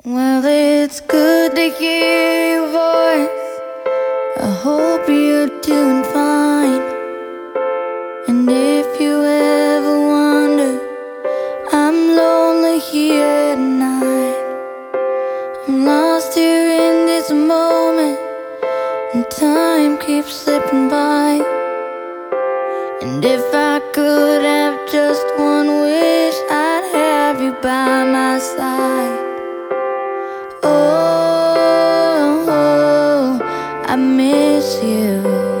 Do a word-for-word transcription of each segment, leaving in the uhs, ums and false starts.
Well, it's good to hear your voice. I hope you're doing fine. And if you ever wonder, I'm lonely here at night. I'm lost here in this moment, and time keeps slipping by. And if I could have just one wish, I'd have you by my side. Oh, oh, I miss you.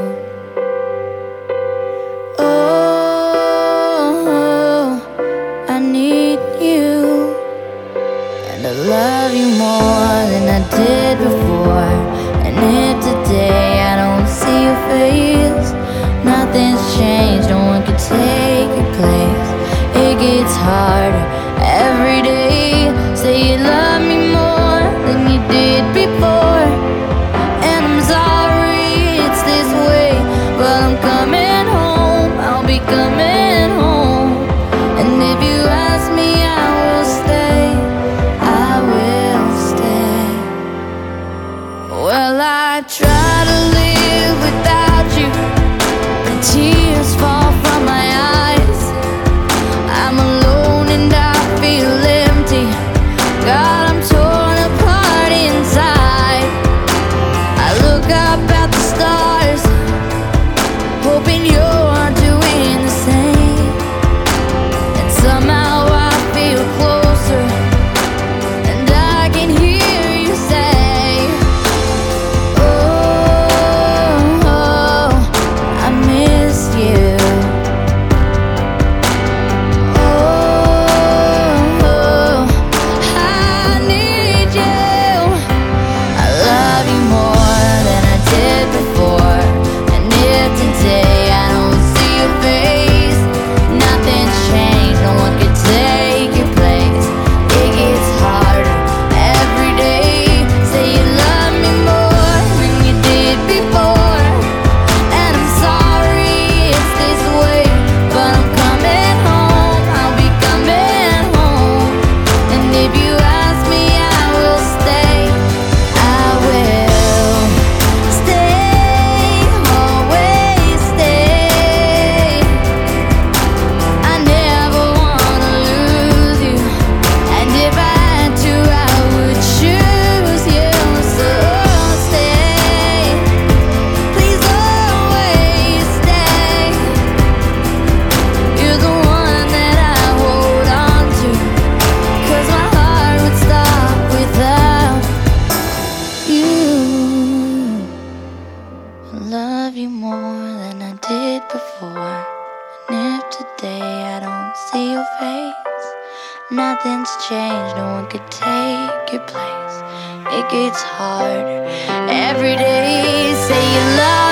Oh, I need you. And I love you more than I did before. And if today I don't see your face, nothing's changed, no one can take your place. It gets harder every day. Say you love me more than you did before. And I'm sorry it's this way, but I'm coming home, I'll be coming home. And if you ask me, I will stay, I will stay. Well, I try to live without you, the tears fall from my eyes. I'm alone and I feel empty. God, I'm torn apart inside. I look up at the stars, hoping you're doing the same. And somehow I feel closer, and I can hear you say, oh, oh, I miss you. Oh, I need you. I love you more than I did before. And if today I don't see your face, nothing's changed, no one can take your place. It gets harder every day. Say you love me more than you did before. And I'm sorry it's this way, but I'm coming home, I'll be coming home. And if you ask me, I will stay, I will stay, always stay. I never wanna lose you, and if I had to, I would choose you. So stay, please always stay. You're the one that I hold on to, 'cause my heart would stop without you. I love you more than I did before. And if today I don't see your face, nothing's changed, no one could take your place. It gets harder every day. Say you love